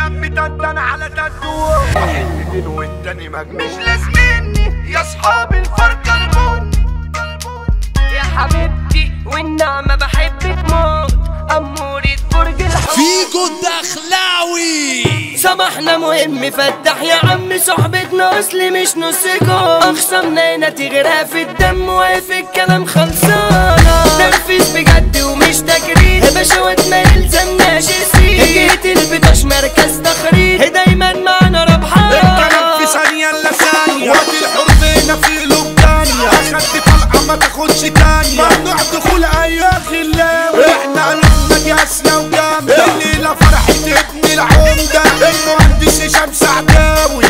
اتلم تنتن على تنتو واحد مدين والتاني مجنون مش لازمني يا صحاب الفرقة البن يا حبيبتي والنعمة بحبك موت أمورة برج الحب فيجو الدخلاوي سمحنا مهم فتح يا عم صحبتنا اصلي مش نصكم اخصمنا هنا تغرق في الدم واقف الكلام خلصانه تنفيذ بجد ومش تجريد بشوات ما يلزمناش السيد جيت البطاش مركز تخريج دايما معنا ربحان الكلام في ثانية الا ثانية وقت الحرب هنا في قلوب تانية اخدت طلقة ما تاخدش تانية ممنوع دخول اي خلاوي احنا قلوبنا جاسية وجامدة الليلة فرحة ابن العمدة المهندس هشام سعداوي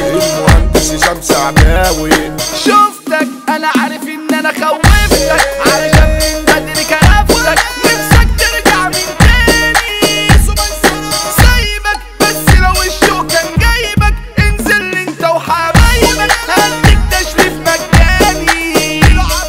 شفتك انا عارف ان انا خوفتك علشان من بدري كرفتك نفسك ترجع من تاني سايبك بس لو الشوق كان جايبك انزل انت وحبايبك هديك تشريف مجاني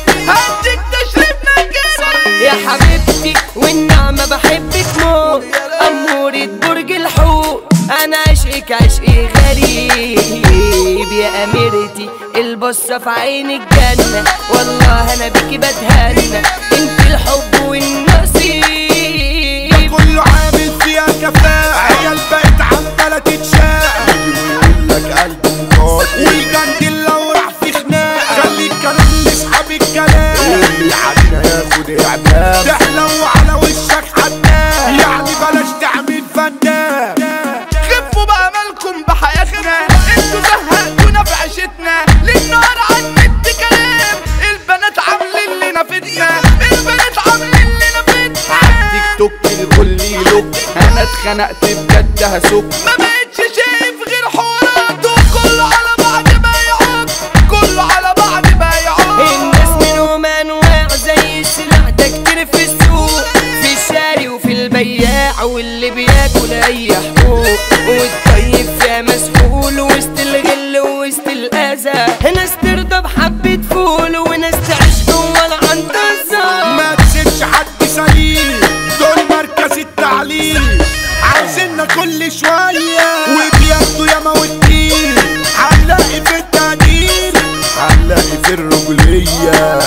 يا حبيبتي والنعمة بحبك موت أمورة برج الحوت أنا عشقك عشقي غريب يا أميرتي البصة في عين الجنة والله أنا بيكي بتهنى انت الحب والنصيب ده كله عامل فيها كفاءة عيال بقت عمالة تتشاق ويقول لك قلبي مقاطع والجندل لو راح في خناقة خلي الكلام لاصحاب الكلام اللي عنا ياخد اعدام تحلو على وشك حنان يعني بلاش تعمل فنان خفوا بقى مالكم بحياتنا انتوا زهقتونا في عيشتنا للنهار على النت كلام البنات عاملين لنا فتنة تيك توك الكل يلوك انا اتخنقت بجد هسوق ما بقتش شايف غير حوارات وكله على بعض بيعوك الناس منهم انواع زي السلاح ده كتير في السوق في الشاري وفي البياع واللي بياكل اي حقوق والطيب فيها مسحول وسط الغل وسط الاذى ناس ترضى بحبة فول وناس تعيش جوه العنطزة ما تسيبش حد سليم دول مركز التعليم عاوزيننا كل شوية وبياخدوا ياما والدين هنلاقي في التقدير هنلاقي في الرجولية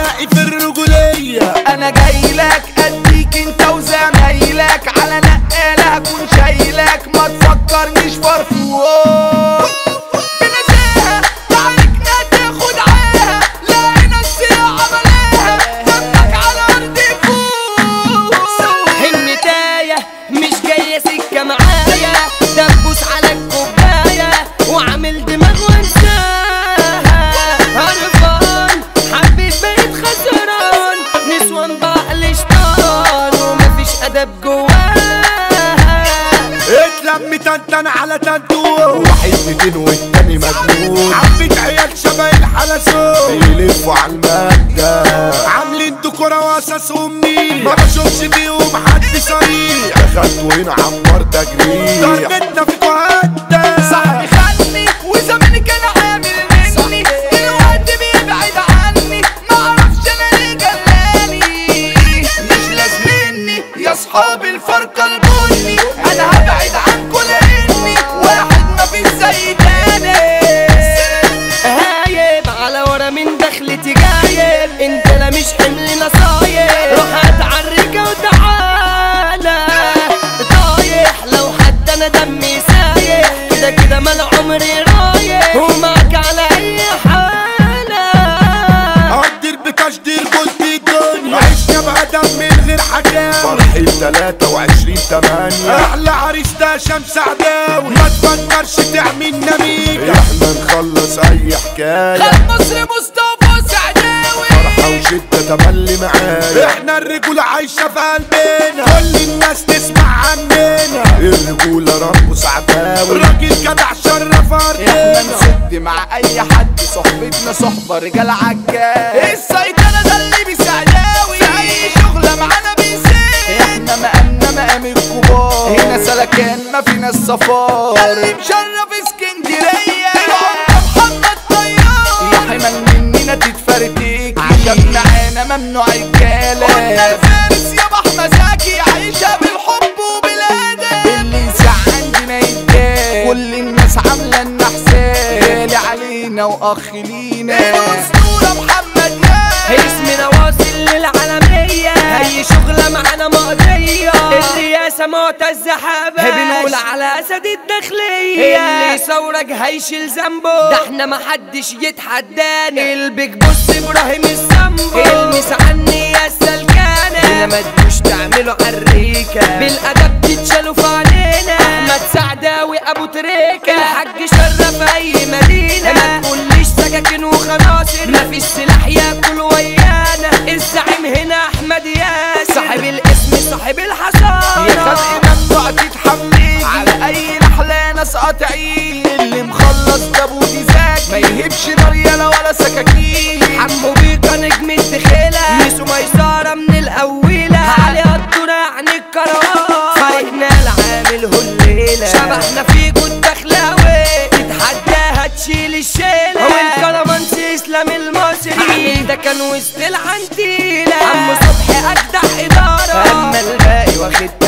انا جاي لك اديك انت وزمايلك على نقالة هكون شايلك ما تفكرنيش فرفوق بنزاهة تعاركنا تاخد عاها لقينا السياحة بلاها دمك على ارض فوق النتاية مش جاية سكة معايا دبوس على الكوباية وعامل دماغ وانساها هربان حبيت بقيت خسران نسوان بعقل شطان ومفيش ادب جواها اتلم تنتن على تنتو واحد مدين والتاني مجنون عبيت عيال شبه الحلزون بيلفوا على المادة عاملين ديكورة واساسهم مين ما بشوفش بيهم حد صريح اخدت هنا عمار تجريح ضربتنا فيكوا هدى صاحبي خلني وزماني كان عامل مني دلوقتي بيبعد عني معرفش انا ليه جلاني مش لازمني يا صحاب الفرقة البني انا هبعد عنكوا لاني واحد مفيش زي تاني هايب على ورا من دخلتي جايب انت لا مش حمل نصايب روح اتعرك وتعالى طايح لو حتى انا دمي سايح كده مال عمري رايح ومعك على اي حالة قدر بتشدير قلت الدنيا عشنا بأدب من غير حكاوي فرحي 23/8 احلى عريس ده هشام سعداوي ما تفكرش تعمل نميجة احنا نخلص اي حكاية خد مصر مصطفى سعداوي فرحة وشدة تملي معايا احنا الرجولة عايشة في قلبنا كل الناس تسمع عننا الرجولة رب سعداوي راجل جدع شرف احنا ارضنا نسد مع اي حد صحبتنا صحبة رجال عجال السيطرة ده اللي بيسعداوي اي شغلة معانا بيسيب احنا مقامنا مقام الكبار هنا سلكان ما فينا الصفار اللي مشرف اسكندرية العمدة محمد طيار يا حمل مننا تتفرتك عشان معانا ممنوع الكلام قلنا الفارس يابا احمد زكي عايشة بالحب وبالادب اللي يسع عندنا يتجاب فينا واخ لينا. الاسطورة محمد اسمنا واصل للعالمية، اي شغلة معانا مقضية، الرئاسة معتزة حبايب، بنقول على اسد الداخلية، اللي يصورك هيشيل ذنبه، ده احنا محدش يتحدانا، البيج بوس ابراهيم السامبو، المس عني يا السلكانة، هنا ما تجوش تعملوا عريكة، بالادب تتشالوا في علينا، احمد سعداوي ابو تريكة، الحاج شرف اي مدينة، ما تقوليش سكاكين وخناصر، مفيش سلاح ياكل ويانا، الزعيم هنا احمد ياسر، صاحب الاسم صاحب الحصانة، يا خلق ممنوع تتحمل على اي نحلة ناس قاطعين، اللي مخلص دابودي زاكي ما يهبش نار ولا سكاكين، حمو بيكا نجم الدخيلة، ميسو ميسارة من الاولى، علي الدورة عن الكروان، فريقنا العامل هالليلة، شبحنا فيكو الدخلاوي، تتحداها تشيل الشيلة، والكرمانس اسلام المصري، ده كان وسط العنتيلة، عم صبحي اجدع ادارة، اما الباقي واخد